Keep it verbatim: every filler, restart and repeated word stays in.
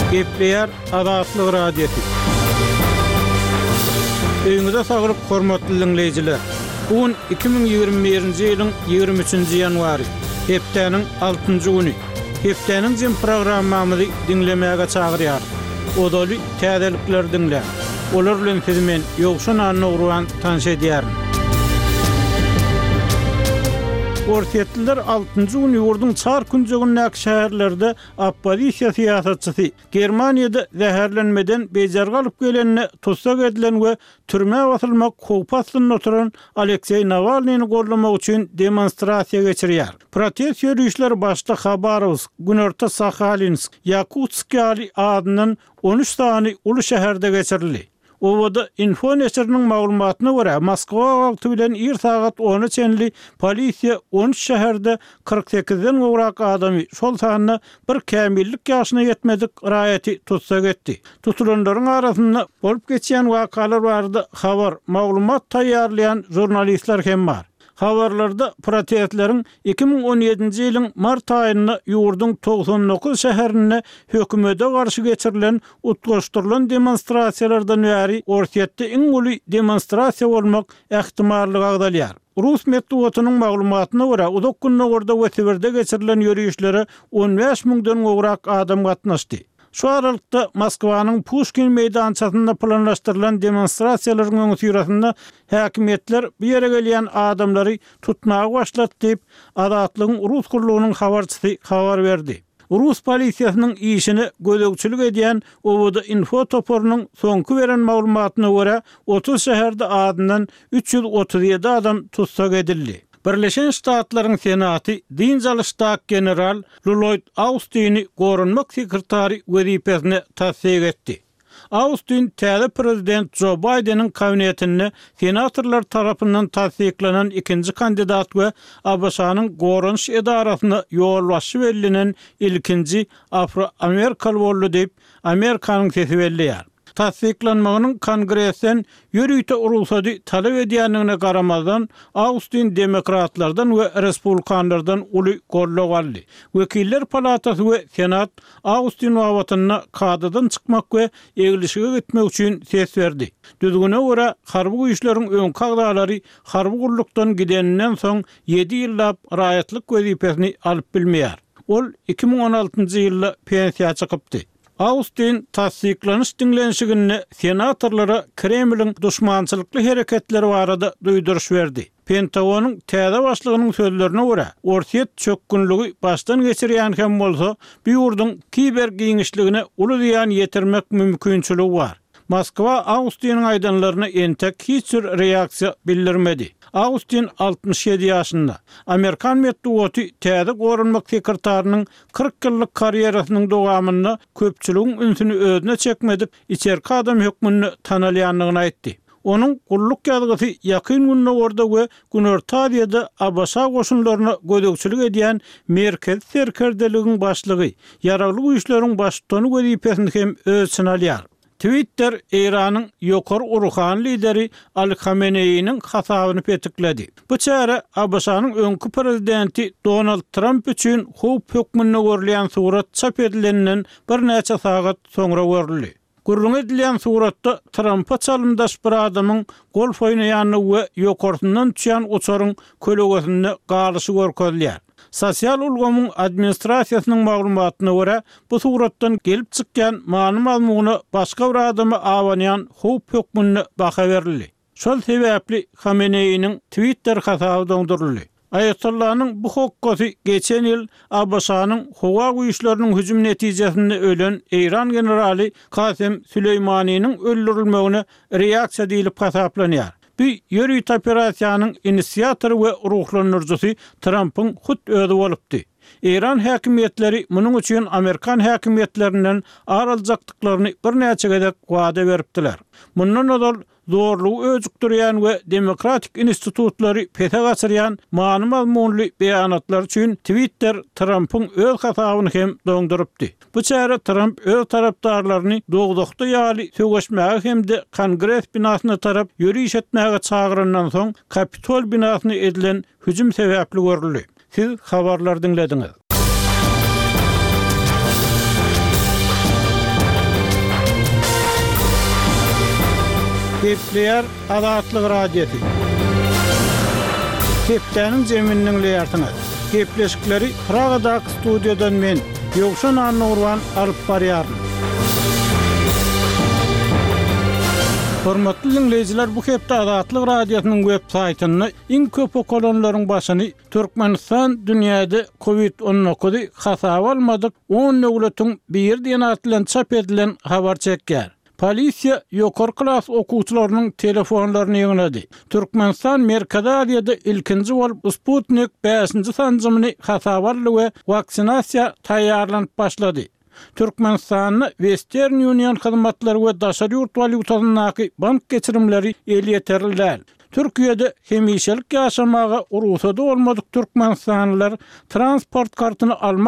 Gepleyer Azatlyk radiosu. Öňüňizde saglyk hormatly dinleýijiler. Bugün iki bin ýygrimi birinji ýylyň ýygrimi üçünji ýanwary, hepdeniň altynjy güni. Hepdeniň jym programmamyzy dinlemäge çagyrýar. Odaly täzelikler dinle. Olar bilen siz men ýogşan anogruan tanış edýärin. Ortetliler altynjy gün ýurdun çar künjegindäki şäherlerde opposisiýa siýasatçysy Germaniýada zäherlenmeden bejar galyp gelenine tutsak edilen we türme basylmak howpasyny oturan Aleksey Navalnyny gollamak üçin demonstrasiýa geçirýär. Protest ýürüýüşleri başda Khabarovsk, Günorta Sakhalinsk, Yakutsk adynyň on üç sany uly şäherde geçirildi. Owada Info neşriniň maglumatyna görä Moskwa wagty bilen bir saat on üçnli polisiýa on üç şäherde kırk sekizden gowrak adamy şol sanyny bir kämillik ýaşyna ýetmedik raýaty tutsak etdi. Tutulanlaryň arasynda bolup geçýän wakalar bardy. Habar, maglumat taýýarlayan jurnalistler hem bar. Habarlarda protestleriň iki bin on ýedinji ýylyň mart aýynda ýurdun doksan dokuz şäherinde hökümete garşy geçirilen utgaşdyrylan demonstrasiýalardan bäri Orsetde iň uly demonstrasiýa bolmak ähtimallygy agdalýar. Rus medeniýetiniň maglumatyna görä, uzak günlerde we Sibirde geçirilen ýürüýüşlere on beş miňden gowrak adam gatnaşdy. Şu aralykda Moskwanyň Pushkin meýdançasynda planlaşdyrylan demonstrasiýalaryň öňü ýürüsinde häkimetler bir ýere gelýän adamlary tutmagy başlatdy diýip Azatlygyň Rus gurulunyň habarçysy habar berdi. Rus polisiýasynyň işini gözegçilik edýän Owada Info toporunyň soňky beren maglumatyna görä otuz şäherde adından üç ýüz otuz ýedi adam tutsak edildi. Birleşen Ştatlaryň Senaty din jalystak general Lloyd Austin'i gorunmak sekretary wezipesine tasdik etdi. Austin täze prezident Joe Biden'in kabinetine senatorlar tarapyndan tasdiklanan ikinji kandidat we A B S-nyň gorunş edarasyna ýol başy berilen ilkinji Afro-Amerikalı boldy diýip Amerikanyň sesi belliýär. Tasdiklanmagynyň Kongressden ýürüýte urulsady talap edýändigine garamazdan Austin demokratlardan we respublikanlardan uly gollak aldy. Wekiller Palatasy we Senat Austin wawatyna kadadan çykmak we egilişige gitmek üçin ses berdi. Düzgüne görä harby güýçleriň öňkü agdalary harby gurulukdan gideninden soň ýedi ýyllap raýatlyk wezipesini alyp bilmeýär. Ol iki bin on altynjy ýylda pensiýa çykypdy. Austin tasdiklanyş dinlenşigine senatorlara Kremlin düşmançylykly hereketleri barada duýduruş berdi. Pentagonyň täze başlygynyň sözlerine görä, Orset çökkünlügi başdan geçirýän hem bolsa, bu ýurdun kiber giňişligine uly ziýan ýetirmek mümkinçiligi bar. Moskwa Austin'in aýdanlaryna entek hiç bir reaksiýa bildirmedi. Austin altmış ýedi ýaşynda. Amerikan medeniýeti täze gorunmak sekretarynyň kırk ýyllyk karýerasynyň dowamynda köpçüligiň ünsüni özüne çekmedip içerki adam hökmüni tanalýanlygyny aýtdy. Onun gulluk ýazgysy ýakyn günde orada we Günortaýada A B S goşunlaryna gözegçilik edýän merkez serkerdeligiň başlygy, ýaragly güýçleriň başlygyny wezipesini hem öz synalýar. Twitter Iranyň ýokary uruhan lideri Ali Khamenei'nin hasabyny petikledi. Bu çäre A B S-nyň öňkü prezidenti Donald Trump üçin howp hökmüne görülýän surat çap edilenden bir näçe sagat soňra görüldi. Gurrun edilen suratda Trump'a çalymdaş bir adamyň golf oýnaýany we ýokaryndan düşýän uçaryň kölegesinde galyşy görkezilýär. Sosial ulgamyň administrasiýasynyň maglumatyna görä, bu suratdan gelip çykýan many mazmuny başga bir adamy awanýan howp hökmüne baha berildi. Şol sebäpli Khamenei'nin Twitter hasaby donduruldy. Aýatallahnyň bu hokgasy geçen ýyl A B S-nyň howa güýçleriniň hüjüm netijesinde ölen Iran generali Kasem Süleýmanynyň öldürilmegine reaksiýa diýilip hasaplanýar. Bu ýürüýt operasiýanyň inisiatory we ruhlandyrjysy Trump'yň hut özi bolupdy. Iran häkimetleri munyň üçin Amerikan häkimetlerinden araljakdyklaryny bir näçe gezek wada beripdiler. Mundan odal zorluğu özükdürýän we demokratik institutlary pete gaçyrýan many mazmunly beýanatlar üçin Twitter Trump'yň öz hasabyny hem doňdurypdy. Bu çäre Trump öz tarapdarlaryny dogdokda ýaly söwgeşmäge hemde Kongress binasyna tarap ýürüýüş etmäge çagyryndan soň Kapitol binasyna edilen hüjüm sebäpli görüldi. Siz habarlar dinlediňiz. Gepleyer Azatlyk radiosu. Geplerin zeminiň leýartyna. Gepleşikleri Pragadak studiýadan men Ýogşan Annurwan alyp barýaryn. Hormatly dinleýijiler, bu hepde Azatlyk radiosynyň web saýtyny iň köp okulanlaryň başyny Türkmenistan dünýäde Covid on dokuz hasap almadyk on nöwletiň bir diýen atylan çap edilen habar çekýär. Polisiýa ýokary klas okuwçylarynyň telefonlaryny ýeňledi. Türkmenistan Merkezi Aziýada ilkinji bolup Sputnik beşinji sanjymyny hasap aldy we vaksinasiýa taýýarlanyp başlady. Türkmenistanyň Western Union hyzmatlary we daşary ýurt walyutasynyň bank geçirimleri eli ýeterildi. Türkiýede hemişelik ýaşamaga urusada bolmadyk türkmenistanlylar transport kartyny almak